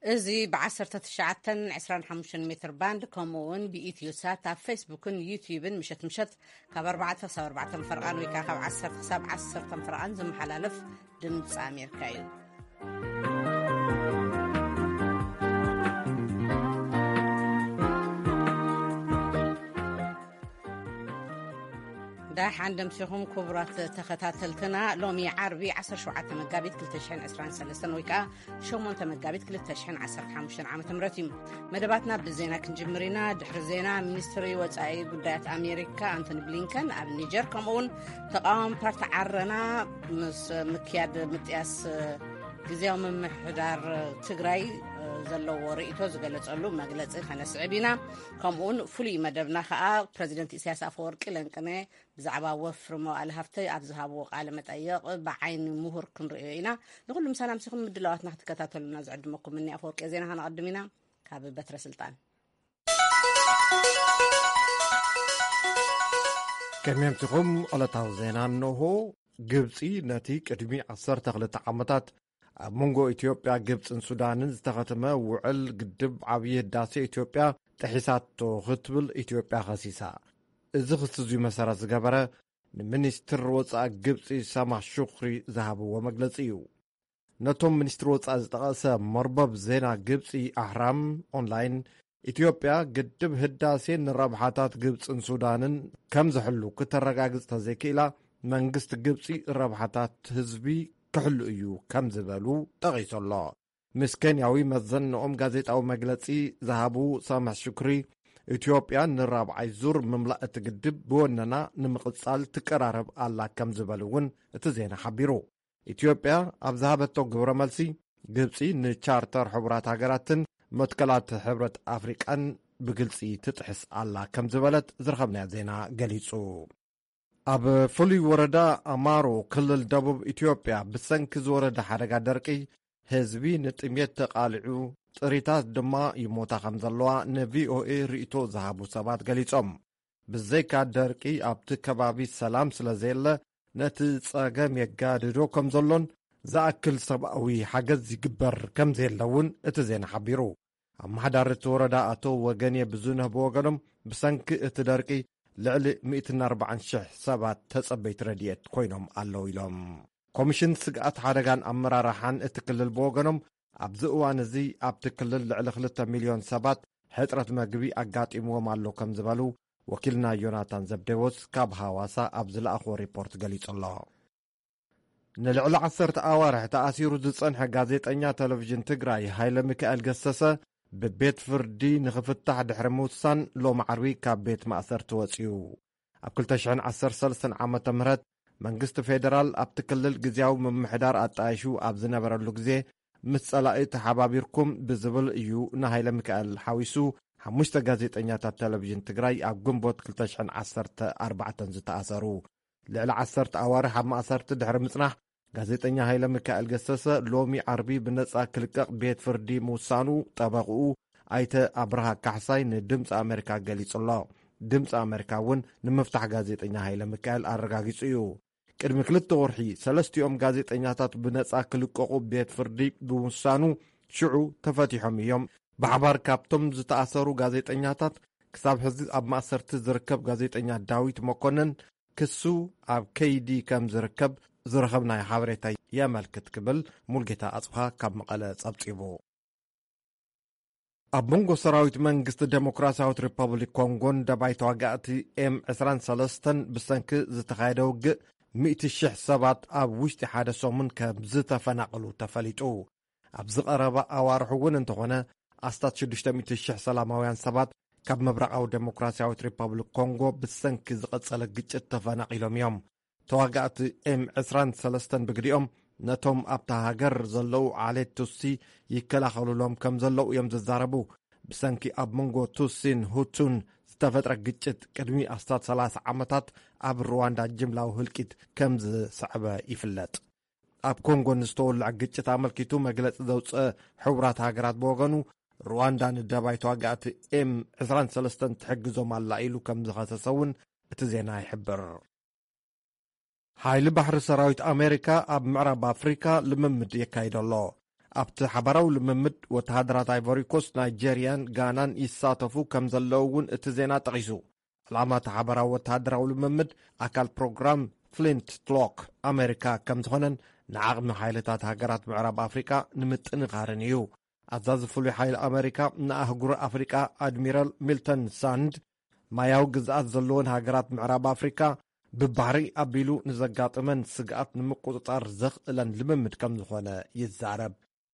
እዚ ب1925 متر باند كمون بإيتيوسات على فيسبوكن يوتيوبن مشت كاب 4 خساب 4 فرقان ويكا كاب 10 خساب 10 فرقان زمحلالف دمص أمريكا እዩ دا حندم سيخم كبرات تختاتلتنا لومي عربي 17 مقابيت 2023 ويكا شومونت مقابيت 2015 عام تمرتيم مدباتنا بالزينة كنجمرينا دحر زينة منستري وصاي قدايات أمريكا أنتوني بلينكن أب نيجر كمون تقام بارت عرنا مس مكياد متياس جزيهم محدار تجراي زلو رئيتو زغلصلو مغلص خنسعبينا كمون فلي مدبنا خا بريزيدنت إسياس أفورقي لنقنه بزعبا وفرمو الهفتي ابزهابو قال مطيق بعين مهور كنرئينا نقول مسلام سيكم مدلواتنا تكتاتلونا زعدمكم مني أفورقي زينا هنقدمينا كاب بتر سلطان كميمتكم ألتاو زينا نوهو ግብፂ ነቲ ቅድሚ 12 ዓመታት ኣብ መንጎ ኢትዮጵያ ግብፅን ሱዳንን ዝተኸተመ ውዕል ግድብ ዓብዪ ህዳሴ ኢትዮጵያ ጥሒሳቶ ክትብል ኢትዮጵያ ኸሲሳ እዚ ክስዙ መሰረት ዝገበረ ንሚኒስትር ወፃኢ ግብፂ ሰማህ ሹክሪ ዝሃብዎ መግለፂ እዩ ነቶም ሚኒስትር ወፃኢ ዝጠቐሰ መርበብ ዜና ግብፂ ኣህራም ኦንላይን ኢትዮጵያ ግድብ ህዳሴ ንረብሓታት ግብፅን ሱዳንን ከም ዝሕሉ ክተረጋግፅ ተዘይክኢላ መንግስት ግብፂ ረብሓታት ህዝቢ ክሕሉ እዩ ከም ዝበሉ ጠቒሶሎ ምስ ኬንያዊ መዘንኦም ጋዜጣዊ መግለፂ ዝሃቡ ሰማህ ሹክሪ ኢትዮጵያ ንራብዓይ ዙር ምምላእ እቲ ግድብ ብወነና ንምቕጻል ትቀራረብ ኣላ ከም ዝበሉ እውን እቲ ዜና ሓቢሩ ኢትዮጵያ ኣብ ዝሃበቶ ግብረ መልሲ ግብፂ ንቻርተር ሕቡራት ሃገራትን መትከላት ሕብረት ኣፍሪቃን ብግልፂ ትጥሕስ ኣላ ከም ዝበለት ዝረኸብናዮ ዜና ገሊጹ ኣብ ፍሉይ ወረዳ ኣማሮ ክልል ደቡብ ኢትዮጵያ ብሰንኪ ዝወረደ ሓደጋ ደርቂ ህዝቢ ንጥሜት ተቓልዑ ጥሪታት ድማ ይሞታ ከም ዘለዋ ንቪኦኤ ርእቶ ዝሃቡ ሰባት ገሊጾም ብዘይካ ደርቂ ኣብቲ ከባቢ ሰላም ስለ ዘየለ ነቲ ጸገም የጋድዶ ከም ዘሎን ዝኣክል ሰብኣዊ ሓገዝ ይግበር ከም ዘየለውን እቲ ዜና ሓቢሩ ኣመሓዳሪ እቲ ወረዳ ኣቶ ወገን ብዙነህ ብወገኖም ብሰንኪ እቲ ደርቂ ልዕሊ 140,000 ሰባት ተጸበይት ረድኤት ኮይኖም ኣለዉ ኢሎም ኮሚሽን ስግኣት ሓደጋን ኣመራርሓን እቲ ክልል ብወገኖም ኣብዚ እዋን እዚ ኣብቲ ክልል ልዕሊ 2 ሚልዮን ሰባት ሕፅረት መግቢ ኣጋጢምዎም ኣሎ ከም ዝበሉ ወኪልና ዮናታን ዘብዴዎስ ካብ ሃዋሳ ኣብ ዝለኣኽዎ ሪፖርት ገሊጹ ኣሎ ንልዕሊ 10 ኣዋርሕ ተኣሲሩ ዝጸንሐ ጋዜጠኛ ቴሌቭዥን ትግራይ ሃይለ ሚካኤል ገሰሰ ብቤት ፍርዲ ንኽፍታሕ ድሕሪ ምውሳን ሎሚ ዓርቢ ካብ ቤት ማእሰርቲ ወፂኡ ኣብ 2013 ዓመተ ምህረት መንግስቲ ፌደራል ኣብቲ ክልል ግዜያዊ ምምሕዳር ኣጣይሹ ኣብ ዝነበረሉ ግዜ ምስ ጸላኢ ተሓባቢርኩም ብዝብል እዩ ንሃይለ ሚካኤል ሓዊሱ 5 ጋዜጠኛታት ቴሌቭዥን ትግራይ ኣብ ግንቦት 2014 ዝተኣሰሩ ልዕሊ 10 ኣዋርሕ ኣብ ማእሰርቲ ድሕሪ ምጽናሕ ጋዜጠኛ ሃይለ ሚካኤል ገሰሰ ሎሚ ዓርቢ ብነጻ ክልቀቕ ቤት ፍርዲ ምውሳኑ ጠበቕኡ ኣይተ ኣብርሃ ካሕሳይ ንድምፂ ኣሜሪካ ገሊጹሎ ድምፂ ኣሜሪካ እውን ንምፍታሕ ጋዜጠኛ ሃይለ ሚካኤል ኣረጋጊጹ እዩ ቅድሚ 2 ወርሒ ሰለስቲኦም ጋዜጠኛታት ብነጻ ክልቀቑ ቤት ፍርዲ ብምውሳኑ ሽዑ ተፈቲሖም እዮም ብሓባር ካብቶም ዝተኣሰሩ ጋዜጠኛታት ክሳብ ሕዚ ኣብ ማእሰርቲ ዝርከብ ጋዜጠኛ ዳዊት መኮነን ክሱ ኣብ ከይዲ ከም ዝርከብ ዝረኸብናዮ ሓበሬታ የመልክት ክብል ሙልጌታ ኣጽፋ ካብ መቐለ ጸብጺቡ ኣብ መንጎ ሰራዊት መንግስቲ ዴሞክራሲያዊት ሪፐብሊክ ኮንጎን ደባይ ተዋጋእቲ M23 ብሰንኪ ዝተኻየደ ውግእ 100,000 ሰባት ኣብ ውሽጢ ሓደ ሰሙን ከም ዝተፈናቐሉ ተፈሊጡ ኣብ ዝቐረበ ኣዋርሕ እውን እንተኾነ ኣስታት 600,000 ሰላማውያን ሰባት ካብ ምብራቃዊ ዴሞክራሲያዊት ሪፐብሊክ ኮንጎ ብሰንኪ ዝቐጸለ ግጭት ተፈናቒሎም እዮም ተዋጋእቲ M23 ብግዲኦም ነቶም ኣብታ ሃገር ዘለዉ ዓሌት ቱሲ ይከላኸሉሎም ከም ዘለዉ እዮም ዝዛረቡ ብሰንኪ ኣብ መንጎ ቱሲን ሁቱን ዝተፈጥረ ግጭት ቅድሚ ኣስታት 30 ዓመታት ኣብ ሩዋንዳ ጅምላዊ ህልቂት ከም ዝስዕበ ይፍለጥ ኣብ ኮንጎ ንዝተወልዕ ግጭት ኣመልኪቱ መግለፂ ዘውፅአ ሕቡራት ሃገራት ብወገኑ ሩዋንዳ ንደባይ ተዋጋእቲ M23 ትሕግዞም ኣላ ኢሉ ከም ዝኸሰሰ እውን እቲ ዜና ይሕብር ሓይሊ ባሕሪ ሰራዊት ኣሜሪካ ኣብ ምዕራብ ኣፍሪካ ልምምድ የካይድ ኣሎ ኣብቲ ሓበራዊ ልምምድ ወተሃደራት ኣይቮሪኮስ ናይጀርያን ጋናን ይሳተፉ ከም ዘለዉ እውን እቲ ዜና ጠቒሱ ዕላማ እቲ ሓበራዊ ወተሃደራዊ ልምምድ ኣካል ፕሮግራም ፍሊንት ትሎክ ኣሜሪካ ከም ዝኾነን ንዓቕሚ ሓይልታት ሃገራት ምዕራብ ኣፍሪቃ ንምጥንኻርን እዩ። ኣዛዚ ፍሉይ ሓይሊ ኣሜሪካ ንኣህጉሪ ኣፍሪቃ ኣድሚራል ሚልተን ሳንድ ማያዊ ግዝኣት ዘለዎን ሃገራት ምዕራብ ኣፍሪካ ብባሕሪ ኣቢሉ ንዘጋጥመን ስግኣት ንምቁፅጣር ዘኽእለን ልምምድ ከም ዝኾነ ይዛረብ።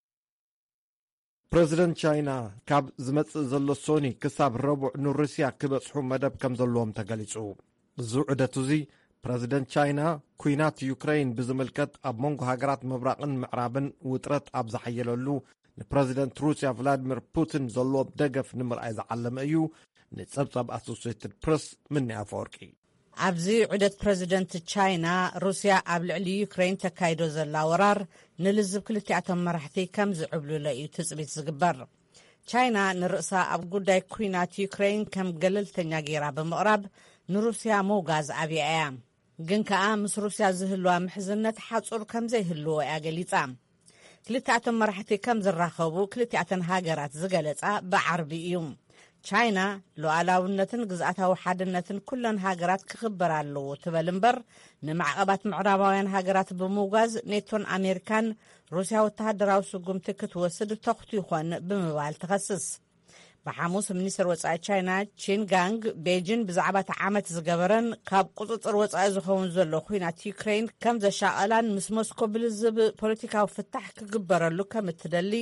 ፕረዚደንት ቻይና ካብ ዝመጽእ ዘሎ ሶኒ ክሳብ ረቡዕ ንሩስያ ክበጽሑ መደብ ከም ዘለዎም ተገሊጹ። እዚ ዑደት እዙይ ፕረዚደንት ቻይና ኩናት ዩክሬን ብዝምልከት ኣብ መንጎ ሃገራት ምብራቕን ምዕራብን ውጥረት ኣብ ዝሓየለሉ ንፕረዚደንት ሩስያ ቭላድሚር ፑቲን ዘለዎም ደገፍ ንምርኣይ ዝዓለመ እዩ። ንጸብጻብ ኣሶሲየትድ ፕረስ ምኒ ኣፈወርቂ ኣብዚ ዑደት ፕረዚደንት ቻይና ሩስያ ኣብ ልዕሊ ዩክሬን ተካይዶ ዘላ ወራር ንልዝብ ክልቲኣቶም መራሕቲ ከም ዝዕብሉለ እዩ ትጽቢት ዝግበር። ቻይና ንርእሳ ኣብ ጉዳይ ኩናት ዩክሬን ከም ገለልተኛ ጌራ ብምቕራብ ንሩስያ መውጋዝ ኣብያ እያ። ግን ከኣ ምስ ሩስያ ዝህልዋ ምሕዝነት ሓጹር ከም ዘይህልዎ እያ ገሊጻ። ክልቲኣቶም መራሕቲ ከም ዝራኸቡ ክልቲኣተን ሃገራት ዝገለጻ ብዓርቢ እዩ። ቻይና ሉዓላውነትን ግዝኣታዊ ሓድነትን ኩለን ሃገራት ክኽበር ኣለዎ ትበል እምበር ንማዕቐባት ምዕራባውያን ሃገራት ብምውጋዝ ኔቶን ኣሜሪካን ሩስያ ወተሃደራዊ ስጉምቲ ክትወስድ ተኽቱ ይኾን ብምባል ትኸስስ። ብሓሙስ ሚኒስትር ወፃኢ ቻይና ቺንጋንግ ቤጂን ብዛዕባ እቲ ዓመት ዝገበረን ካብ ቁፅፅር ወፃኢ ዝኸውን ዘሎ ኩናት ዩክሬን ከም ዘሻቐላን ምስ ሞስኮ ብልዝብ ፖለቲካዊ ፍታሕ ክግበረሉ ከም እትደሊ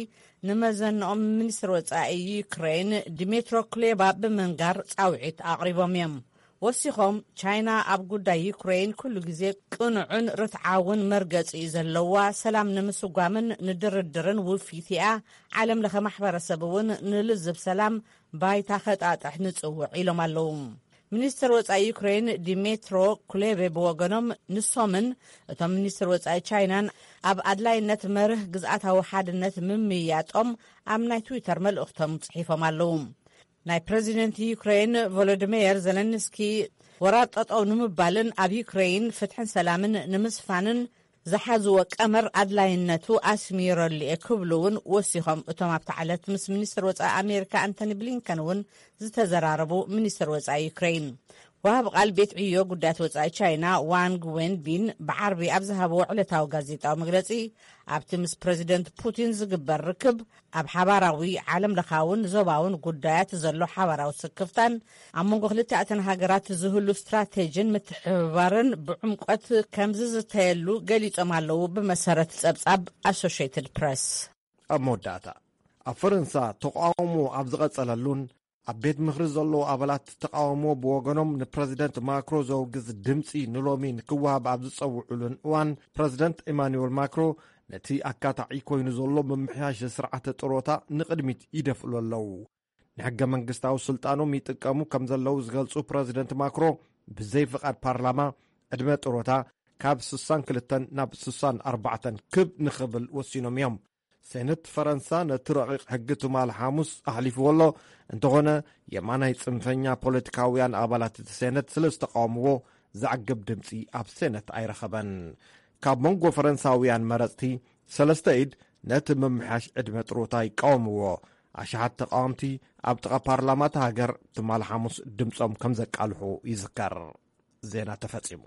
ንመዘንኦም ሚኒስትር ወፃኢ ዩክሬን ዲሜትሮ ኩሌባ ብምንጋር ጻውዒት ኣቕሪቦም እዮም። ወሲኾም ቻይና ኣብ ጉዳይ ዩክሬን ኩሉ ግዜ ቅኑዕን ርትዓውን መርገፂ ዘለዋ ሰላም ንምስጓምን ንድርድርን ውፊት እያ። ዓለም ለኸ ማሕበረሰብ እውን ንልዝብ ሰላም ባይታ ኸጣጥሕ ንጽውዕ ኢሎም ኣለዉ። ሚኒስትር ወፃኢ ዩክሬን ዲሜትሮ ኩሌቤ ብወገኖም ንሶምን እቶም ሚኒስትር ወፃኢ ቻይናን ኣብ ኣድላይነት መርህ ግዝኣታዊ ሓድነት ምምያጦም ኣብ ናይ ትዊተር መልእኽቶም ጽሒፎም ኣለዉ። ናይ ፕረዚደንት ዩክሬን ቮሎዲሚር ዘለንስኪ ወራር ጠጠው ንምባልን ኣብ ዩክሬን ፍትሕን ሰላምን ንምስፋንን ዝሓዝዎ ቀመር ኣድላይነቱ ኣስሚረሉ እየ ክብሉ እውን ወሲኾም። እቶም ኣብቲ ዓለት ምስ ሚኒስትር ወፃኢ ኣሜሪካ አንቶኒ ብሊንከን እውን ዝተዘራረቡ ሚኒስትር ወፃኢ ዩክሬን ወሃብ ቃል ቤት ዕዮ ጉዳያት ወፃኢ ቻይና ዋንግ ዌንቢን ብዓርቢ ኣብ ዝሃበዎ ዕለታዊ ጋዜጣዊ መግለጺ ኣብቲ ምስ ፕረዚደንት ፑቲን ዝግበር ርክብ ኣብ ሓባራዊ ዓለም ለኻውን ዞባውን ጉዳያት ዘሎ ሓባራዊ ስክፍታን ኣብ መንጎ ክልቲኣተን ሃገራት ዝህሉ ስትራቴጅን ምትሕብባርን ብዕምቆት ከም ዝዝተየሉ ገሊጾም ኣለዉ። ብመሰረት ጸብጻብ ኣሶሺየትድ ፕሬስ ኣብ መወዳእታ ኣብ ፈረንሳ ተቃውሞ ኣብ ዝቐጸለሉን ኣብ ቤት ምኽሪ ዘለዉ ኣባላት ተቃውሞ ብወገኖም ንፕረዚደንት ማክሮ ዘውግዝ ድምፂ ንሎሚ ንክወሃብ ኣብ ዝጸውዑሉን እዋን ፕረዚደንት ኢማኑኤል ማክሮ ነቲ ኣካታዒ ኮይኑ ዘሎ ምምሕያሽ ስርዓተ ጥሮታ ንቕድሚት ይደፍእሉ ኣለዉ። ንሕገ መንግስታዊ ስልጣኖም ይጥቀሙ ከም ዘለዉ ዝገልጹ ፕረዚደንት ማክሮ ብዘይ ፍቓድ ፓርላማ ዕድመ ጥሮታ ካብ 62 ናብ 64 ክብ ንኽብል ወሲኖም እዮም። ሴነት ፈረንሳ ነቲ ረቂቕ ሕጊ ትማል ሓሙስ ኣሕሊፍዎ ኣሎ። እንተኾነ የማናይ ጽንፈኛ ፖለቲካውያን ኣባላት እቲ ሴነት ስለ ዝተቃወምዎ ዘዕግብ ድምፂ ኣብ ሴነት ኣይረኸበን። ካብ መንጎ ፈረንሳውያን መረፅቲ 3 ኢድ ነቲ ምምሓሽ ዕድመ ጥሮታ ይቃወምዎ። ኣሽሓት ተቃወምቲ ኣብ ጥቓ ፓርላማት ሃገር ትማል ሓሙስ ድምፆም ከም ዘቃልሑ ይዝከር። ዜና ተፈጺሙ።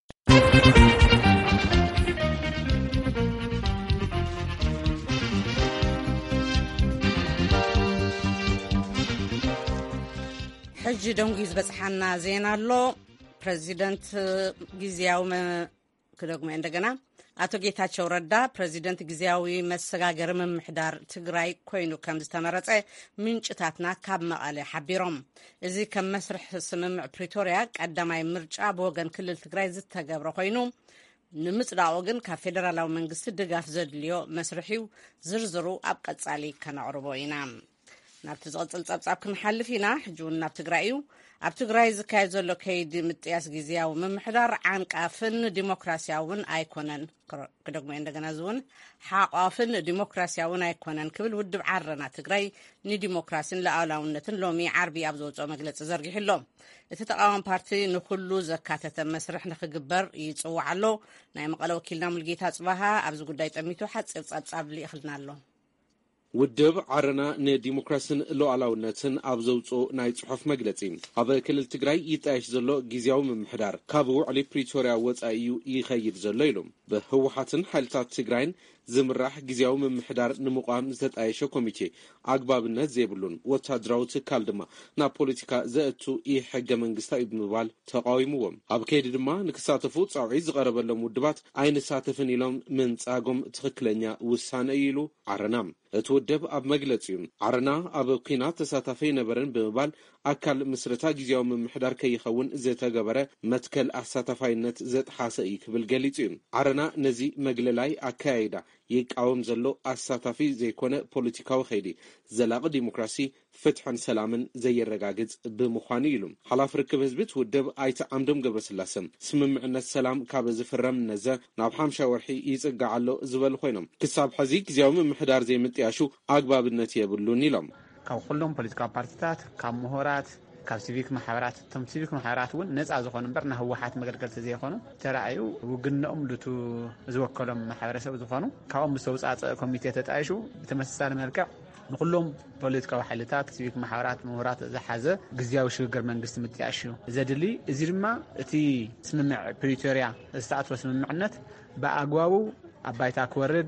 ሕጂ ደንጉ ዝበጽሓና ዜና ኣሎ። ፕረዚደንት ጊዜያዊ ክደግሞ እንደገና ኣቶ ጌታቸው ረዳ ፕረዚደንት ጊዜያዊ መሰጋገሪ ምምሕዳር ትግራይ ኮይኑ ከም ዝተመረጸ ምንጭታትና ካብ መቐለ ሓቢሮም። እዚ ከም መስርሕ ስምምዕ ፕሪቶርያ ቀዳማይ ምርጫ ብወገን ክልል ትግራይ ዝተገብረ ኮይኑ ንምጽዳቑ ግን ካብ ፌደራላዊ መንግስቲ ድጋፍ ዘድልዮ መስርሒው ዝርዝሩ ኣብ ቀጻሊ ከነቕርቦ ኢና። ናብቲ ዝቕጽል ጸብጻብ ክንሓልፍ ኢና። ሕጂ እውን ናብ ትግራይ እዩ። ኣብ ትግራይ ዝካየድ ዘሎ ከይዲ ምጥያስ ጊዜያዊ ምምሕዳር ዓንቃፍን ዲሞክራሲያውን ኣይኮነን ክደግሞ እንደገና ዝውን ሓቋፍን ዲሞክራሲያውን ኣይኮነን ክብል ውድብ ዓረና ትግራይ ንዲሞክራሲን ሉዓላውነትን ሎሚ ዓርቢ ኣብ ዘውፅኦ መግለፂ ዘርጊሑ ኣሎ። እቲ ተቃዋሚ ፓርቲ ንኩሉ ዘካተተ መስርሕ ንክግበር ይጽዋዕ ኣሎ። ናይ መቐለ ወኪልና ሙልጌታ ጽባሃ ኣብዚ ጉዳይ ጠሚቱ ሓፂር ጸብጻብ ልኢኽልና ኣሎ። ውድብ ዓረና ንዲሞክራሲን ሉዓላውነትን ኣብ ዘውፅኦ ናይ ጽሑፍ መግለጺ ኣብ ክልል ትግራይ ይጣየሽ ዘሎ ጊዜያዊ ምምሕዳር ካብ ውዕሊ ፕሪቶርያ ወጻኢ እዩ ይኸይድ ዘሎ ኢሎም ብህወሓትን ሓይልታት ትግራይን ዝምራሕ ጊዜያዊ ምምሕዳር ንምቋም ዝተጣየሸ ኮሚቴ ኣግባብነት ዘይብሉን ወታደራዊ ትካል ድማ ናብ ፖለቲካ ዘእቱ ሕገ መንግስታዊ ብምባል ተቃዊምዎም ኣብ ከይዲ ድማ ንክሳተፉ ጻውዒት ዝቐረበሎም ውድባት ኣይንሳተፍን ኢሎም ምንጻጎም ትክክለኛ ውሳነ ኢሉ ዓረና እቲ ውድብ ኣብ መግለጺኡ ዓረና ኣብ ኩናት ተሳታፊ ነበረን ብምባል ኣካል ምስረታ ጊዜያዊ ምምሕዳር ከይኸውን ዝተገበረ መትከል ኣሳታፋይነት ዘጥሓሰ እዩ ክብል ገሊጹ እዩ። ዓረና ነዚ መግለላይ ኣካያይዳ ይቃወም ዘሎ ኣሳታፊ ዘይኮነ ፖለቲካዊ ኸይዲ ዘላቂ ዲሞክራሲ ፍትሕን ሰላምን ዘየረጋግጽ ብምዃኑ ኢሉ ሓላፍ ርክብ ህዝቢ ውድብ ኣይተ ዓምዶም ገብረስላሴ ስምምዕነት ሰላም ካብ ዝፍረም ነዘ ናብ 50 ወርሒ ይጽጋዕ ኣሎ ዝበል ኮይኖም ክሳብ ሕዚ ጊዜያዊ ምምሕዳር ዘይምጥያሹ ኣግባብነት የብሉን ኢሎም ካብ ኩሎም ፖለቲካዊ ፓርቲታት ካብ ምሁራት ካብ ሲቪክ ማሕበራት ቶም ሲቪክ ማሕበራት እውን ነፃ ዝኾኑ እምበር ና ህወሓት መገልገልቲ ዘይኾኑ ተራእዩ ውግንኦም ልቱ ዝወከሎም ማሕበረሰብ ዝኾኑ ካብኦም ዝተውፃፀ ኮሚቴ ተጣይሹ ብተመሳሳሊ መልክዕ ንኩሎም ፖለቲካዊ ሓይልታት ሲቪክ ማሕበራት ምሁራት ዝሓዘ ግዝያዊ ሽግግር መንግስቲ ምጥያሽ እዩ ዘድሊ እዚ ድማ እቲ ስምምዕ ፕሪቶርያ ዝተኣተወ ስምምዕነት ብኣግባቡ ኣብ ባይታ ክወርድ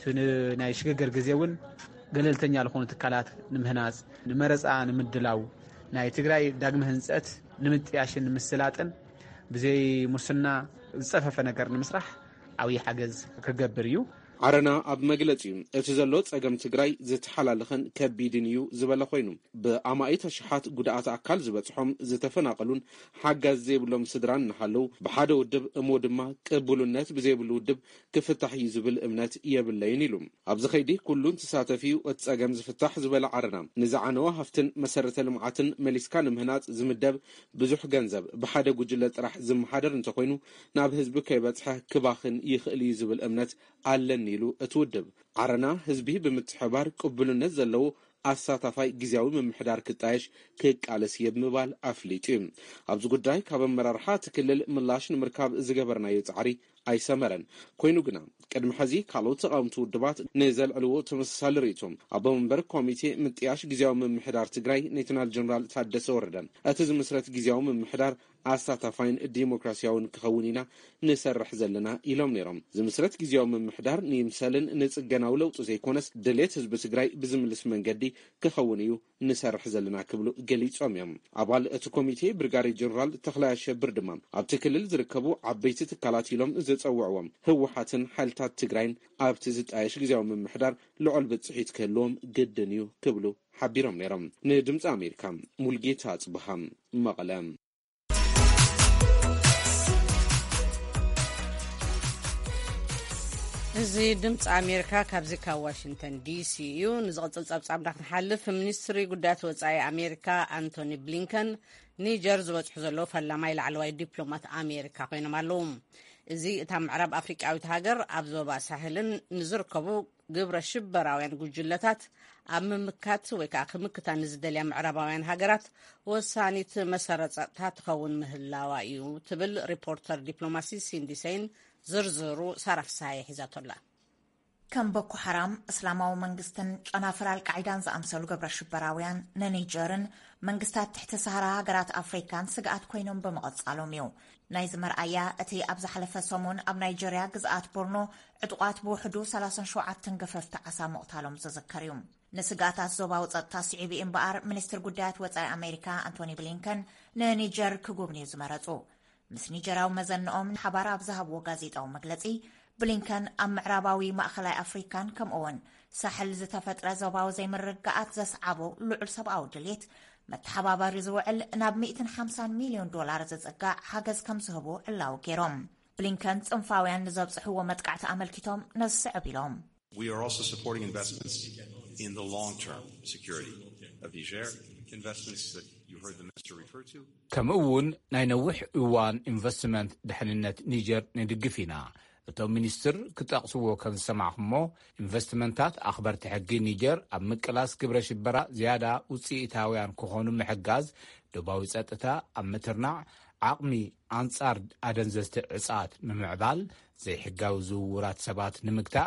ናይ ሽግግር ግዜ እውን ገለልተኛ ዝኾኑ ትካላት ንምህናፅ ንመረፃ ንምድላው ናይ ትግራይ ዳግመ ህንፀት ንምጥያሽን ንምስላጥን ብዘይ ሙስና ዝፀፈፈ ነገር ንምስራሕ ዓብዪ ሓገዝ ክገብር እዩ ዓረና ኣብ መግለጺ እቲ ዘሎ ጸገም ትግራይ ዝተሓላለኸን ከቢድን እዩ ዝበለ ኮይኑ ብኣማኢት ኣሽሓት ጉድኣት ኣካል ዝበጽሖም ዝተፈናቀሉን ሓጋዝ ዘይብሎም ስድራን ንሓለው ብሓደ ውድብ እሞ ድማ ቅቡልነት ብዘይብሉ ውድብ ክፍታሕ እዩ ዝብል እምነት የብለይን ኢሉ ኣብዚ ኸይዲ ኩሉን ተሳተፊዩ እቲ ጸገም ዝፍታሕ ዝበለ ዓረና ንዝዓነወ ሃፍትን መሰረተ ልምዓትን መሊስካ ንምህናፅ ዝምደብ ብዙሕ ገንዘብ ብሓደ ጉጅለ ጥራሕ ዝመሓደር እንተኮይኑ ናብ ህዝቢ ከይበጽሐ ክባኽን ይኽእል እዩ ዝብል እምነት ኣለኒ ኢሉ እቲ ውድብ ዓረና ህዝቢ ብምትሕባር ቅቡልነት ዘለዎ ኣሳታፋይ ጊዜያዊ ምምሕዳር ክጣየሽ ክቃለስ ብምባል ኣፍሊጡ ኣብዚ ጉዳይ ካብ ኣመራርሓ ትክልል ምላሽ ንምርካብ ዝገበርናዮ ጻዕሪ ኣይሰመረን ኮይኑ ግና ቅድሚ ሕዚ ካልኦት ተቃውምቲ ውድባት ንዘልዕልዎ ተመሳሳሊ ርእቶም ኣብ መንበር ኮሚቴ ምጥያሽ ጊዜያዊ ምምሕዳር ትግራይ ሌተናል ጀነራል ታደሰ ወረደን እቲ ዝምስረት ጊዜያዊ ምምሕዳር ኣሳታፋይን ዲሞክራሲያውን ክኸውን ኢና ንሰርሕ ዘለና ኢሎም ነይሮም ዝምስረት ጊዜያዊ ምምሕዳር ንይምሰልን ንጽገናዊ ለውጢ ዘይኮነስ ድሌት ህዝቢ ትግራይ ብዝምልስ መንገዲ ክኸውን እዩ ንሰርሕ ዘለና ክብሉ ገሊጾም እዮም ኣባል እቲ ኮሚቴ ብርጋዴር ጀነራል ተክላይ አሸብር ድማ ኣብቲ ክልል ዝርከቡ ዓበይቲ ትካላት ኢሎም ዘጸውዕዎም ህወሓትን ሓይልታት ትግራይን ኣብቲ ዝጣየሽ ጊዜያዊ ምምሕዳር ልዑል ብጽሒት ክህልዎም ግድን እዩ ክብሉ ሓቢሮም ነይሮም ንድምፂ ኣሜሪካ ሙልጌታ ጽብሃ መቐለ እዚ ድምፂ ኣሜሪካ ካብዚ ካብ ዋሽንግተን ዲሲ እዩ ንዝቕፅል ጸብጻብ እንዳክንሓልፍ ሚኒስትሪ ጉዳያት ወጻኢ ኣሜሪካ አንቶኒ ብሊንከን ኒጀር ዝበጽሑ ዘለዉ ፈላማይ ላዕለዋይ ዲፕሎማት ኣሜሪካ ኮይኖም ኣለዉ እዚ እታ ምዕራብ ኣፍሪቃዊት ሃገር ኣብ ዞባ ሳህልን ንዝርከቡ ግብረ ሽበራውያን ጉጅለታት ኣብ ምምካት ወይ ከዓ ክምክታ ንዝደልያ ምዕራባውያን ሃገራት ወሳኒት መሰረት ጸጥታ ትኸውን ምህላዋ እዩ ትብል ሪፖርተር ዲፕሎማሲ ሲንዲሴይን ዝርዝሩ ሳራፍሳይ ሒዛቶላ ከም ቦኮ ሓራም እስላማዊ መንግስትን ጨናፍር አልቃዒዳን ዝኣምሰሉ ግብረ ሽበራውያን ንኒጀርን መንግስታት ትሕቲ ሰሃራ ሃገራት ኣፍሪካን ስግኣት ኮይኖም ብምቕጻሎም እዩ ናይ ዝመርኣያ እቲ ኣብ ዝሓለፈ ሰሙን ኣብ ናይጀርያ ግዝኣት ቦርኖ ዕጡቋት ብውሕዱ 37 ገፈፍቲ ዓሳ ምቕታሎም ዝዝከር እዩ ንስጋታት ዞባዊ ጸጥታ ስዒብ እምበኣር ሚኒስትር ጉዳያት ወጻኢ ኣሜሪካ አንቶኒ ብሊንከን ንኒጀር ክጉብንዩ ዝመረጹ ምስ ኒጀራዊ መዘንኦም ሓባር ኣብ ዝሃብዎ ጋዜጣዊ መግለጺ ብሊንከን ኣብ ምዕራባዊ ማእኸላይ ኣፍሪካን ከምኡውን ሳሕል ዝተፈጥረ ዞባዊ ዘይምርግጋኣት ዘስዓቦ ልዑል ሰብኣዊ ድሌት መተሓባባሪ ዝውዕል ናብ $150 ሚልዮን ዝጽጋዕ ሓገዝ ከም ዝህቡ ዕላው ገይሮም ብሊንከን ጽንፋውያን ንዘብጽሕዎ መጥቃዕቲ ኣመልኪቶም ነዝስዕብ ኢሎም We are also supporting investments in the long-term security of Niger, investments that you heard the minister refer to. ከምኡውን ናይ ነዊሕ እዋን ኢንቨስትመንት ድሕንነት ኒጀር ንድግፍ ኢና እቶም ሚኒስትር ክጠቕስዎ ከም ዝሰማዕኹሞ ኢንቨስትመንታት ኣኽበርቲ ሕጊ ኒጀር ኣብ ምቅላስ ግብረ ሽበራ ዝያዳ ውፅኢታውያን ክኾኑ ምሕጋዝ ደባዊ ጸጥታ ኣብ ምትርናዕ ዓቕሚ ኣንጻር ኣደንዘዝቲ ዕጻት ምምዕባል ዘይሕጋዊ ዝውውራት ሰባት ንምግታእ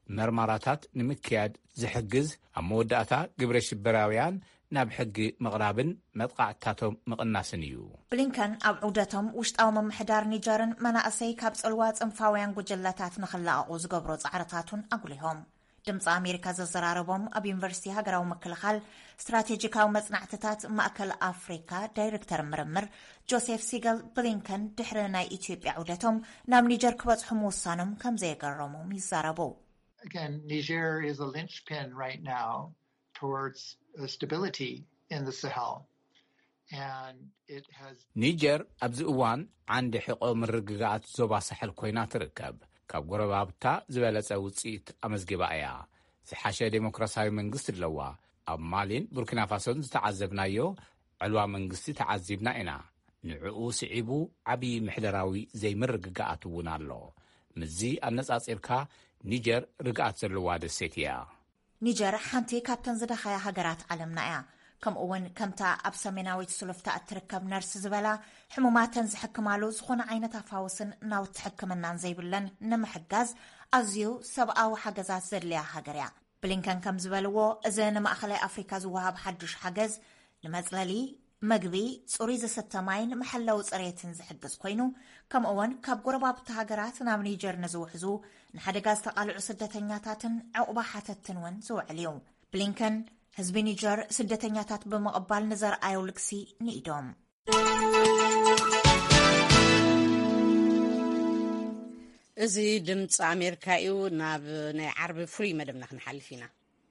መርማራታት ንምክያድ ዝሕግዝ ኣብ መወዳእታ ግብረ ሽበራውያን ናብ ሕጊ መቕራብን መጥቃዕታቶም ምቕናስን እዩ። ብሊንከን ኣብ ዑደቶም ውሽጣዊ መምሕዳር ኒጀርን መናእሰይ ካብ ጽልዋ ጽንፋውያን ጉጅለታት ንኽላቐቑ ዝገብሮ ጻዕርታቱን ኣጉሊሆም ድምፂ ኣሜሪካ ዘዘራረቦም ኣብ ዩኒቨርሲቲ ሃገራዊ ምክልኻል ስትራቴጂካዊ መጽናዕትታት ማእከል ኣፍሪካ ዳይሬክተር ምርምር ጆሴፍ ሲገል ብሊንከን ድሕሪ ናይ ኢትዮጵያ ዑደቶም ናብ ኒጀር ክበጽሑ ምውሳኖም ከም ዘየገረሞም ይዛረቡ። Again, Niger is a linchpin right now towards stability in the Sahel. And it has ኒጀር ኣብዚ እዋን ዓንዲ ሕቆ ምርግጋኣት ዞባ ሳሕል ኮይና ትርከብ። ካብ ጎረባብታ ዝበለጸ ውፅኢት ኣመዝጊባ እያ። ዝሓሸ ዴሞክራሲያዊ መንግስቲ ኣለዋ። ኣብ ማሊን ቡርኪና ፋሶን ዝተዓዘብናዮ ዕልዋ መንግስቲ ተዓዚብና ኢና። ንዕኡ ስዒቡ ዓብዪ ምሕደራዊ ዘይምርግጋኣት እውን ኣሎ። ምዚ ኣነጻጺርካ ኒጀር ርግኣት ዘለዋ ደሴት እያ። ኒጀር ሓንቲ ካብተን ዝደኸያ ሃገራት ዓለምና እያ። ከምኡ እውን ከምታ ኣብ ሰሜናዊት ስሉፍታ እትርከብ ነርስ ዝበላ ሕሙማተን ዝሕክማሉ ዝኾነ ዓይነት ኣፋውስን ናውቲ ሕክምናን ዘይብለን ንምሕጋዝ ኣዝዩ ሰብኣዊ ሓገዛት ዘድልያ ሃገር እያ። ብሊንከን ከም ዝበልዎ እዚ ንማእኸላይ ኣፍሪካ ዝወሃብ ሓዱሽ ሓገዝ ንመጽለሊ መግቢ ጽሩይ ዝስተ ማይን መሐለዊ ጽሬትን ዝሕግዝ ኮይኑ ከምኡ እውን ካብ ጎረባብቲ ሃገራት ናብ ኒጀር ንዝውሕዙ ንሓደጋ ዝተቓልዑ ስደተኛታትን ዕቑባ ሓተትን እውን ዝውዕል እዩ። ብሊንከን ህዝቢ ኒጀር ስደተኛታት ብምቕባል ንዘርኣዩ ልግሲ ንኢዶም እዚ ድምፂ ኣሜሪካ እዩ። ናብ ናይ ዓርቢ ፍሉይ መደብና ክንሓልፍ ኢና።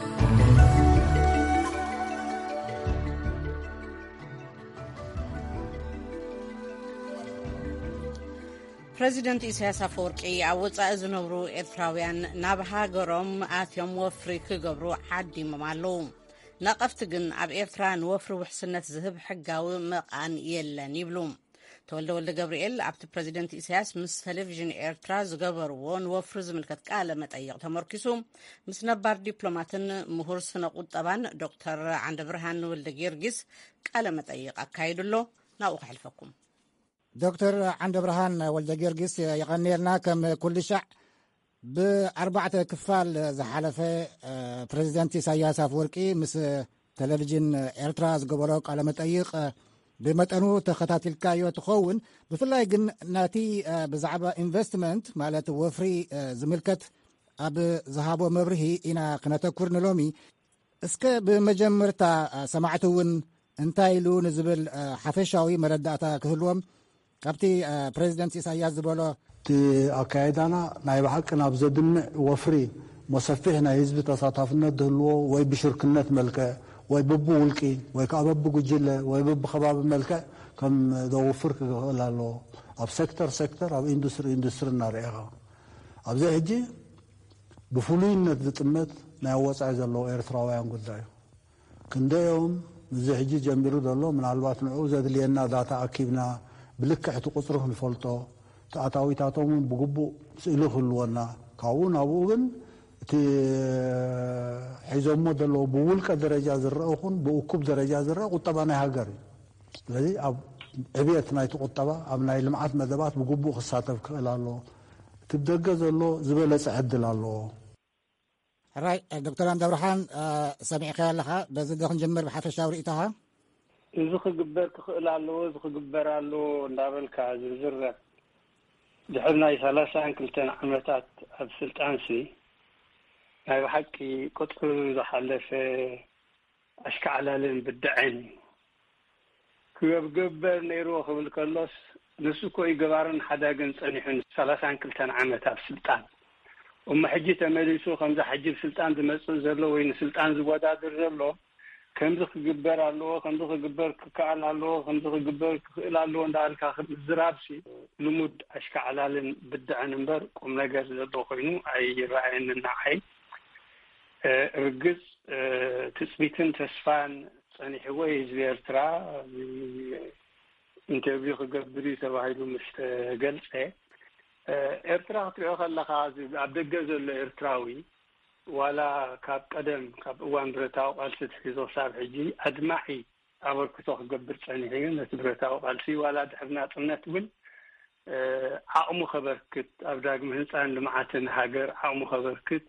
ፕሬዚደንት ኢሳያስ አፈወርቂ ኣብ ወጻኢ ዝነብሩ ኤርትራውያን ናብ ሃገሮም ኣትዮም ወፍሪ ክገብሩ ዓዲሞም ኣለዉ። ነቐፍቲ ግን ኣብ ኤርትራ ንወፍሪ ውሕስነት ዝህብ ሕጋዊ መቓን የለን ይብሉ። ተወልደ ወልደ ገብርኤል ኣብቲ ፕሬዚደንት ኢሳያስ ምስ ቴሌቭዥን ኤርትራ ዝገበርዎ ንወፍሪ ዝምልከት ቃለ መጠይቕ ተመርኪሱ ምስ ነባር ዲፕሎማትን ምሁር ስነ ቁጠባን ዶክተር ዓንደ ብርሃን ወልደ ጊዮርጊስ ቃለ መጠይቕ ኣካይዱሎ ናብኡ ክሕልፈኩም። ዶክተር ዓንደ ብርሃን ወልደ ጊዮርጊስ የቐኒልና ከም ኩሉ ሻዕ ብኣርባዕተ ክፋል ዝሓለፈ ፕሬዚደንት ኢሳያስ አፈወርቂ ምስ ቴሌቭዥን ኤርትራ ዝገበሮ ቃለ መጠይቕ ብመጠኑ ተኸታቲልካዮ ትኸውን። ብፍላይ ግን ናቲ ብዛዕባ ኢንቨስትመንት ማለት ወፍሪ ዝምልከት ኣብ ዝሃቦ መብርሂ ኢና ክነተኩር ንሎሚ። እስከ ብመጀመርታ ሰማዕቲ እውን እንታይ ኢሉ ንዝብል ሓፈሻዊ መረዳእታ ክህልዎም ካብቲ ፕሬዚደንት ኢሳያስ ዝበሎ እቲ ኣካይዳና ናይ ብሓቂ ናብ ዘድምዕ ወፍሪ መሰፊሕ ናይ ህዝቢ ተሳታፍነት ድህልዎ ወይ ብሽርክነት መልክዕ ወይ በብውልቂ ወይ ከዓ በብጉጅለ ወይ በብኸባቢ መልክዕ ከም ዘውፍር ክኽእል ኣለዎ። ኣብ ሴክተር ኣብ ኢንዱስትሪ እናርአኻ ኣብዚ ሕጂ ብፍሉይነት ዝጥመት ናይ ወፃኢ ዘለዎ ኤርትራውያን ጉዳይ ክንደዮም እዚ ሕጂ ጀሚሩ ዘሎ ምናልባት ንዑ ዘድልየና ዳታ ኣኪብና ብልክዕቲ ቁፅሪ ክንፈልጦ ተኣታዊታቶም ብግቡእ ስእሊ ክህልወና ካብኡ ናብኡ ግን እቲ ሒዞሞ ዘለዎ ብውልቀ ደረጃ ዝረአ ይኹን ብእኩብ ደረጃ ዝረአ ቁጠባ ናይ ሃገር እዩ። ስለዚ ኣብ ዕብየት ናይቲ ቁጠባ ኣብ ናይ ልምዓት መደባት ብግቡእ ክሳተፍ ክኽእል ኣለዎ። እቲ ብደገ ዘሎ ዝበለፀ ዕድል ኣለዎ። ሕራይ ዶክተር ዓንደ ብርሃን ሰሚዕካ ኣለኻ። በዚ ዶ ክንጀምር ብሓፈሻዊ ርእይቶኻ? እዚ ክግበር ክኽእል ኣለዎ እዚ ክግበር ኣለዎ እንዳበልካ ዝርዝር ድሕሪ ናይ 32 ዓመታት ኣብ ስልጣንሲ ናይ ብሓቂ ቁጥሪ ዝሓለፈ ኣሽከዓላልን ብድዕን ክገብር ነይሩ ክብል ከሎስ ንሱ ኮይ ገባርን ሓዳግን ፀኒሑን 32 ዓመት ኣብ ስልጣን ሕጂ ተመሊሱ ከምዚ ሕጂ ስልጣን ዝመፅእ ዘሎ ወይ ንስልጣን ዝወዳድር ዘሎ ከምዚ ክግበር ኣለዎ ከምዚ ክግበር ክከኣል ኣለዎ ከምዚ ክግበር ክኽእል ኣለዎ እንዳልካ ዝራብሲ ልሙድ ኣሽከዓላልን ብድዕን እምበር ቁም ነገር ዘሎ ኮይኑ ኣይረኣየንን ንዓይ። ርግፅ ትፅቢትን ተስፋን ፀኒሕዎ ህዝቢ ኤርትራ ኢንተርቪው ክገብር ተባሂሉ ምስ ተገልፀ ኤርትራ ክትሪኦ ከለካ ኣብ ደገ ዘሎ ኤርትራዊ ዋላ ካብ ቀደም ካብ እዋን ብረታዊ ቃልሲ ትሒዞ ሳብ ሕጂ ኣድማዒ ኣበርክቶ ክገብር ፀኒሑ እዩ። ነቲ ብረታዊ ቃልሲ ዋላ ድሕሪ ናፅነት እውን ዓቕሙ ከበርክት ኣብ ዳግሚ ህንፃን ልምዓትን ሃገር ዓቕሙ ከበርክት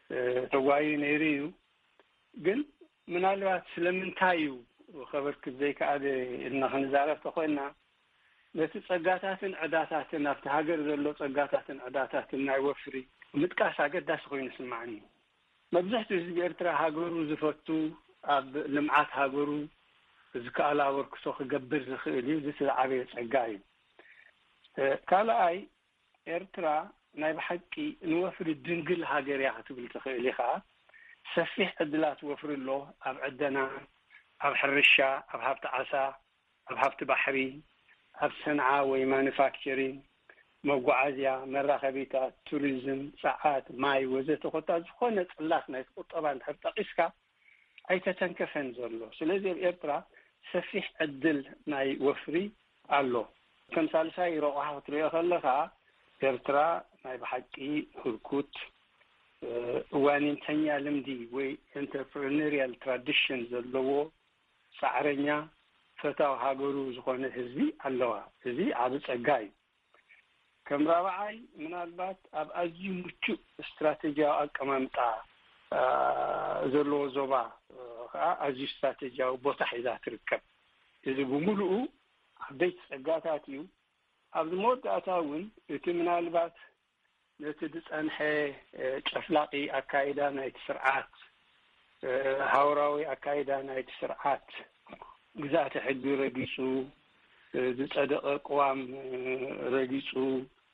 ተጓይ ነይሩ ግን ምናልባት ስለምንታዩ خبر كذي كعاد إن خنزارة تخوينا لتسقطاتن عداتاتن أفتهاجر ذلو تسقطاتن عداتاتن نايوفري متكاس عقد داس خوين سمعني ما بزحت زي إرترا هاجرو زفتو أب لمعات هاجرو زكالا وركسوخ جبر زخيلي زي العربية تسقاي كلا أي إرترا نايب حكي نوفر الدنقل هاجريا هتقول تخيلي خا سفيح أدلات وفر له أب عدنا أب حرشة أب هبت عسا أب هبت بحري أب صنعة ومانيفاكتشرين موقعازيا مراقبيتا توريزم ساعات ماي وزت خطاز خونت اللاسنا يسقط طبعا حتى قسكا أي تتنكفن زلو سلازي الإرترا سفيح الدل ماي وفري الله كم سالسا يروحها وتريا خلها إرترا ماي بحكي هركوت وانين تنيا لمدي وي entrepreneurial traditions اللو سعرنيا فتاو هاجرو زخونة هزبي اللوا هزبي عبد أجاي كم رابعي من البات أب أجي متشو استراتيجية أكمامتا زلو زوبا أجي استراتيجية وبوتح إذا تركب إذا بملؤ عبيت أجاتاتيو عبد الموت أتاون يتم البات نتدس أنحى أفلاقي أكايدا نايت سرعات هاوراوي أكايدا نايت سرعات جزات حد رجيسو دصدق قوام رجيسو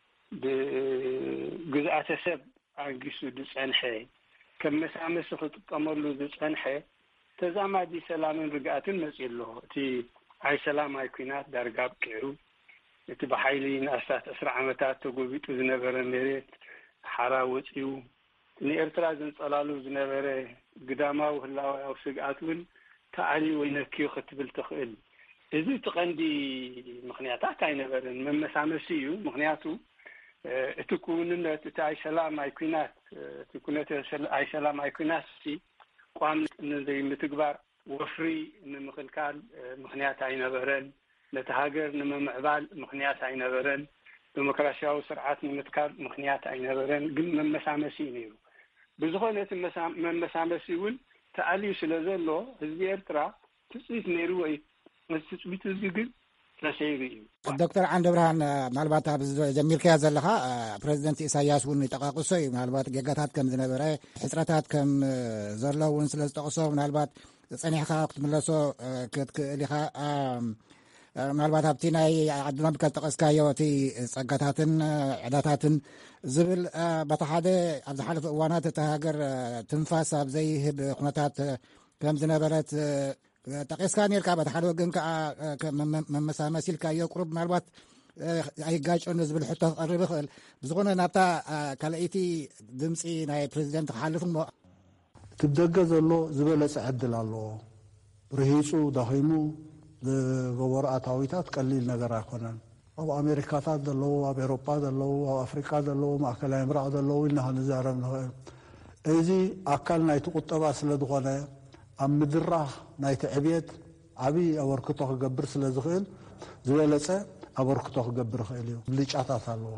جزات سب عجيسو دصنحى كم مسامس خطقملو دصنحى تزامادي سلامن رجعتن مسيلو تي اي سلام ايكينات درغاب كيرو تي بحيلي ناسات اسرع عمتات تغوبيتو زنبر مريت حراوصيو ني ارترا زنصلالو زنبر قداماو هلاو او سقاتون تعالي وينكيو ختبل تخيل إذا تقندي مخنياتات عينبرن من مسامسيو مخنياتو تكون تتعي سلام ايكينات تكون تتعي سلام ايكينات سي قام زي متكبر وفري نمخلكال مخنيات عينبرن نتهاجر نمعبال مخنيات عينبرن ديمقراطياو سرعات نمتكال مخنيات عينبرن قل من مسامسينيو بزخونة من مسامسيون تعالي سلازلو هزبي إرترا تسويت نيروي تسويت زيجل تسيري الدكتور عند برهان معلومات جميل كذا لها بريزيدنت إساياس وني تقاقصي معلومات جاكات كم زنبرة حسرات كم زرلو ونسلز تقصو معلومات صنيع خاقت ملسو كت لها معلومات هبتينا عدنا بكت تقصكايوتي صقاتاتن عداتاتن زبل بتحدى عبد الحلف وانات تهاجر تنفاس زي بقناتات كم زنبرت تقصكاني الكعبة تحدى جنك من مسامسيل كايو قرب معلومات أي جاج أنه زبل حتى قرب خل بزغنا نبتا كلايتي دمسي ناي بريزيدنت حلف تبدأ زلو زبل سعدل الله رئيسو داخيمو غور أتاويتات قليل نجار أخونا أو أمريكا تدلو أو أوروبا دلو أو أفريقيا دلو ما أكل أمريكا دلو إنها نزارنا إذا أكل نايت قطبة سلدخنا أم مدرة نايت عبيد عبي أو ركضه جبر سلدخيل زوالسة أو ركضه جبر خيليو ليش أتاثلو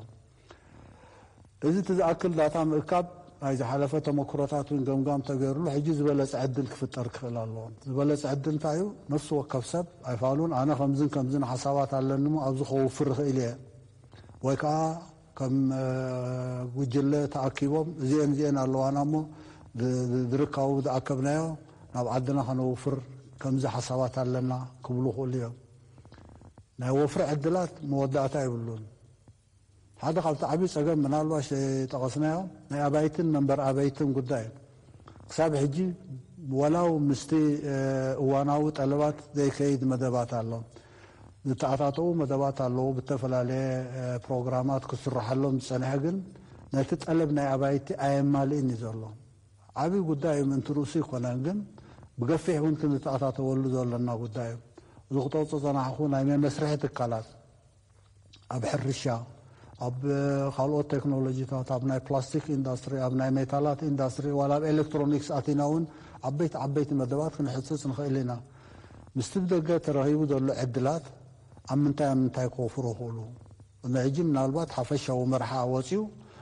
إذا تأكل داتا مركب إذا حلفت مكراتات وإنجام تجارل حجز ولا سعدل في الترك خلالون ولا سعدل تايو نص وكفسب عفالون أنا خمسين حسابات على النمو أبز خوف فرخ إليه ويكا كم وجلة تأكيبهم زين الله أنا مو دركاو دأكبناه نبعدنا خنوفر كم زي حسابات على لنا كبلو خليه نوفر عدلات مودعات يقولون هذا قلت عبي سجن من الله شيء تقصناه نا أبيتن منبر أبيتن قداي حساب حجي ولو مستي واناو طلبات ذي كيد مدبات الله تعاطوا مدبات الله بالتفل عليه برنامجات كسر حلهم سنة جن نتطلب نا أبيتي أيام مالين يزالله عبي قداي من تروسي قناعن بقفه ممكن تعاطوا ولو زالنا قداي ضغطات صنع أخونا من مسرحة الكلاس أبحر الشام أب خالو تكنولوجي تابناي بلاستيك إندستري أبناي ميتالات إندستري ولا إلكترونيكس أتيناون عبيت مدوات نحسس نخيلنا مستبدل ترهيب دول عدلات أم انتي كوفرو خلو نعجي من البات حفشة ومرحة وسيو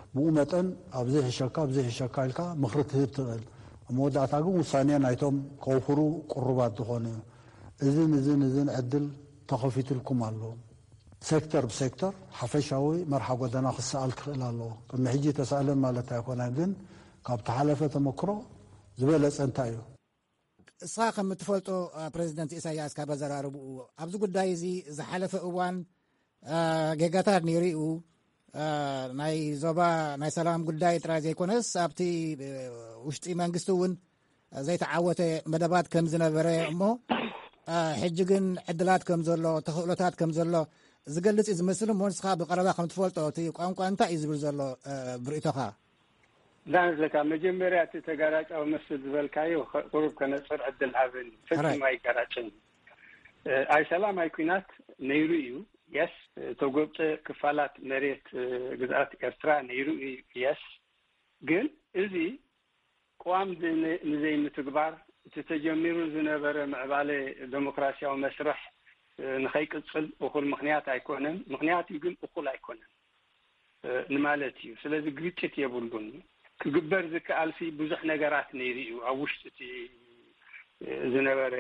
ብኡመጠን ኣብዘይ ሕሸካ ኢልካ ምኽሪ ትህብ ትኽእል መወዳእታ ግን ውሳኔ ናይቶም ከውፍሩ ቁሩባት ዝኾነ እዝን ዕድል ተኸፊትልኩም ኣሎ ሴክተር ብሴክተር ሓፈሻዊ መርሓ ጎደና ክሰኣል ክኽእል ኣለዎ ቅድሚ ሕጂ ተሰኣለን ማለት ኣይኮነን ግን ካብ ተሓለፈ ተመክሮ ዝበለፀ እንታይ እዩ እስኻ ከም እትፈልጦ ፕሬዚደንት ኢሳያስ ካብ ኣዘራርብኡ ኣብዚ ጉዳይ እዚ ዝሓለፈ እዋን ጌጋታት ነይሩ ናይ ዞባ ናይ ሰላም ጉዳይ ጥራይ ዘይኮነስ ኣብቲ ውሽጢ መንግስቲ እውን ዘይተዓወተ መደባት ከም ዝነበረ እሞ ሕጂ ግን ዕድላት ከም ዘሎ ተኽእሎታት ከም ዘሎ ዝገልጽ እዩ ዝመስል እሞ ንስኻ ብቐረባ ከም ትፈልጦ እቲ ቋንቋ እንታይ እዩ ዝብል ዘሎ ብርእቶኻ ዳንስለካ መጀመርያ እቲ ተጋራጫዊ መስል ዝበልካዮ ቁሩብ ከነፅር ዕድል ሃብን ፈፂሙ ኣይጋራጭን ኣይ ሰላም ኣይ ኩናት ነይሩ እዩ የስ ተጎብጠ ክፋላት መሬት ግዝኣት ኤርትራ ነይሩ እዩ የስ ግን እዚ ቋም ንዘይ ምትግባር እቲ ተጀሚሩ ዝነበረ ምዕባለ ዴሞክራሲያዊ መስርሕ ንኸይቅፅል እኹል ምክንያት ኣይኮነን ምክንያት እዩ ግን እኹል ኣይኮነን ንማለት እዩ ስለዚ ግጭት የብሉን ክግበር ዝከኣልሲ ብዙሕ ነገራት ነይሩ እዩ ኣብ ውሽጢ እቲ ዝነበረ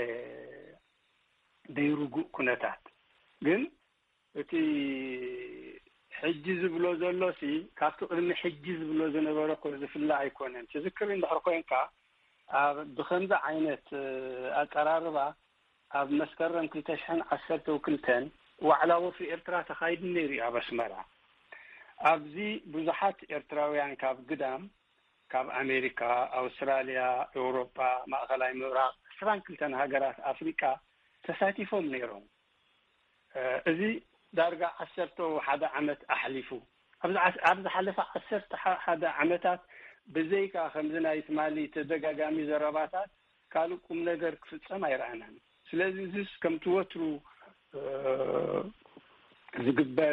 ደይርጉእ ኩነታት ግን እቲ ሕጂ ዝብሎ ዘሎሲ ካብቲ ቅድሚ ሕጂ ዝብሎ ዝነበረ ኮ ዝፍላ ኣይኮነን ትዝክር እንድሕር ኮንካ ብከምዚ ዓይነት ኣቀራርባ ኣብ መስከረም 2012 ዋዕላ ወፍሪ ኤርትራ ተኻይዱ ነይሩ ኣብ ኣስመራ ኣብዚ ብዙሓት ኤርትራውያን ካብ ግዳም ካብ ኣሜሪካ ኣውስትራልያ ኤውሮጳ ማእኸላይ ምብራቅ 22 ሃገራት ኣፍሪቃ ተሳቲፎም ነይሮም እዚ ዳርጋ 11 ዓመት ኣሕሊፉ ኣብዚ ሓለፈ 11 ዓመታት ብዘይካ ከምዚ ናይ ትማሊ ተደጋጋሚ ዘረባታት ካልእ ቁም ነገር ክፍፀም ኣይረኣናን ስለዚ እዚስ ከም ትወትሩ ዝግበር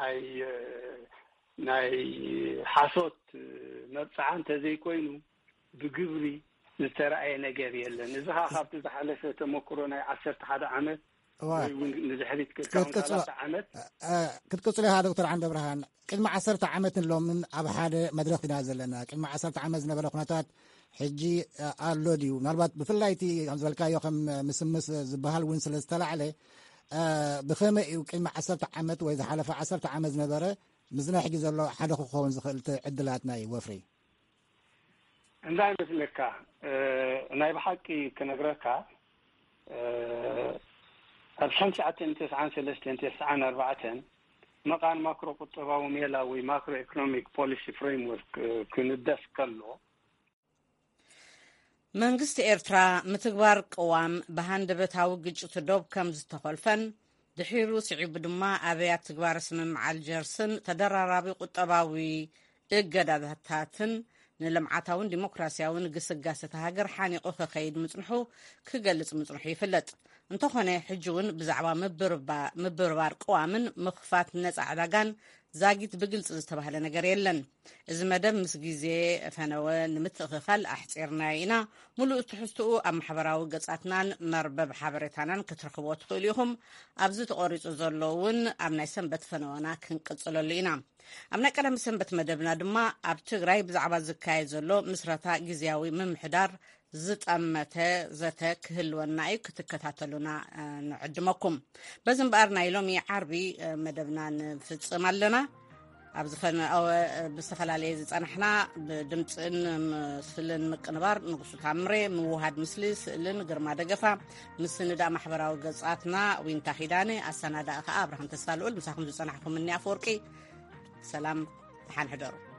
ናይ ሓሶት መብፅዓ እንተዘይኮይኑ ብግብሪ ዝተረኣየ ነገር የለን እዚ ካብቲ ዝሓለፈ ተመክሮ ናይ 11 ዓመት ንድሕሪት ዓመት ክትቅፅሉ ኢኻ ዶክተር ዓንደ ብርሃን ቅድሚ 10 ዓመትን ሎምን ኣብ ሓደ መድረክ ኢና ዘለና ቅድሚ 10 ዓመት ዝነበረ ኩነታት ሕጂ ኣሎ ድዩ ምናልባት ብፍላይ እቲ ከም ዝበልካዮ ከም ምስምስ ዝበሃል እውን ስለ ዝተላዕለ ብኸመይ እዩ ቅድሚ 10 ዓመት ወይ ዝሓለፈ 10 ዓመት ዝነበረ ምዝና ሕጂ ዘሎ ሓደ ክኸውን ዝኽእል ዕድላት ናይ ወፍሪ እንታይ መስለካ ናይ ብሓቂ ክነግረካ ኣብ 1993-94 መቃን ማክሮ ቁጠባዊ ሜላ ወይ ማክሮ ኢኮኖሚክ ፖሊሲ ፍሬምወርክ ክንደፍ ከሎ መንግስቲ ኤርትራ ምትግባር ቅዋም ብሃንደበታዊ ግጭት ዶብ ከም ዝተኸልፈን ድሒሩ ስዒቡ ድማ ኣብያት ትግባር ስምምዕ አልጀርስን ተደራራቢ ቁጠባዊ እገዳታትን ንልምዓታውን ዲሞክራሲያውን ግስጋሴ ሃገር ሓኒቑ ክኸይድ ምጽንሑ ክገልጽ ምጽንሑ ይፍለጥ እንተኾነ ሕጂ እውን ብዛዕባ ምብርባር ቅዋምን ምኽፋት ነፃ ዕዳጋን ዛጊት ብግልጽ ዝተባህለ ነገር የለን እዚ መደብ ምስ ግዜ ፈነወ ንምትእኽኻል ኣሕፂርና ኢና ሙሉእ ትሕዝትኡ ኣብ ማሕበራዊ ገጻትናን መርበብ ሓበሬታናን ክትረኽቦ ትኽእሉ ኢኹም ኣብዚ ተቆሪጹ ዘሎ እውን ኣብ ናይ ሰንበት ፈነወና ክንቅጽለሉ ኢና ኣብ ናይ ቀደም ሰንበት መደብና ድማ ኣብ ትግራይ ብዛዕባ ዝካየድ ዘሎ ምስረታ ግዝያዊ ምምሕዳር ዝጠመተ ዘተ ክህልወና እዩ ክትከታተሉና ንዕድመኩም በዚ እምበኣር ናይ ሎሚ ዓርቢ መደብና ንፍጽም ኣለና ኣብ ዝፈነወ ብዝተፈላለየ ዝጸናሕና ብድምፅን ምስልን ምቅንባር ንጉሱ ታምሬ ምውሃድ ምስሊ ስእልን ግርማ ደገፋ ምስንዳእ ማሕበራዊ ገጻትና ዊንታ ኺዳነ ኣሰናዳእ ከዓ ኣብርሃም ተስፋ ልዑል ምሳኹም ዝጸናሕኩም እኒ ኣፈወርቂ ሰላም ተሓንሕደሩ